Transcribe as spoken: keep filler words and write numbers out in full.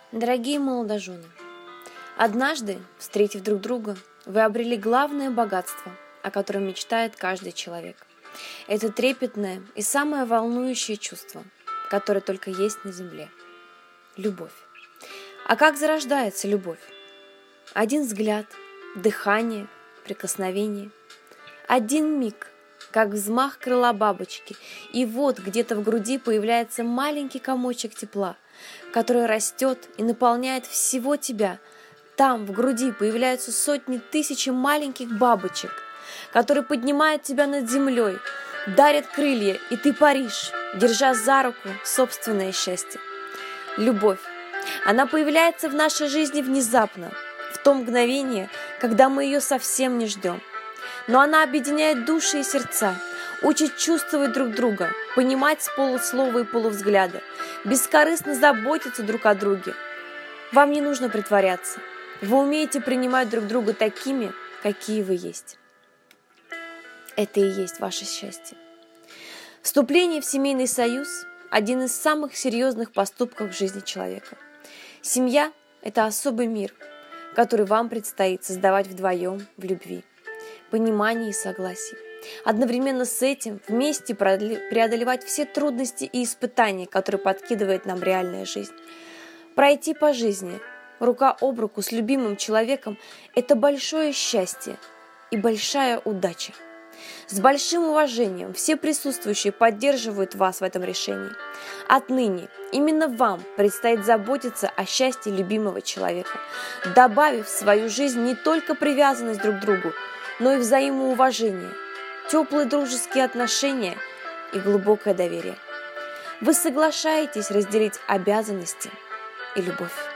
Дорогие молодожены, однажды, встретив друг друга, вы обрели главное богатство, о котором мечтает каждый человек. Это трепетное и самое волнующее чувство, которое только есть на земле – любовь. А как зарождается любовь? Один взгляд, дыхание, прикосновение. Один миг, как взмах крыла бабочки, и вот где-то в груди появляется маленький комочек тепла, который растет и наполняет всего тебя. Там, в груди, появляются сотни тысяч маленьких бабочек, которые поднимают тебя над землей, дарят крылья, и ты паришь, держа за руку собственное счастье. Любовь. Она появляется в нашей жизни внезапно, в то мгновение, когда мы ее совсем не ждем. Но она объединяет души и сердца, учит чувствовать друг друга, понимать с полуслова и полувзгляда, бескорыстно заботиться друг о друге. Вам не нужно притворяться. Вы умеете принимать друг друга такими, какие вы есть. Это и есть ваше счастье. Вступление в семейный союз – один из самых серьезных поступков в жизни человека. Семья – это особый мир, который вам предстоит создавать вдвоем в любви, понимании и согласии. Одновременно с этим вместе преодолевать все трудности и испытания, которые подкидывает нам реальная жизнь. Пройти по жизни рука об руку с любимым человеком – это большое счастье и большая удача. С большим уважением все присутствующие поддерживают вас в этом решении. Отныне именно вам предстоит заботиться о счастье любимого человека, добавив в свою жизнь не только привязанность друг к другу, но и взаимоуважение, теплые дружеские отношения и глубокое доверие. Вы соглашаетесь разделить обязанности и любовь.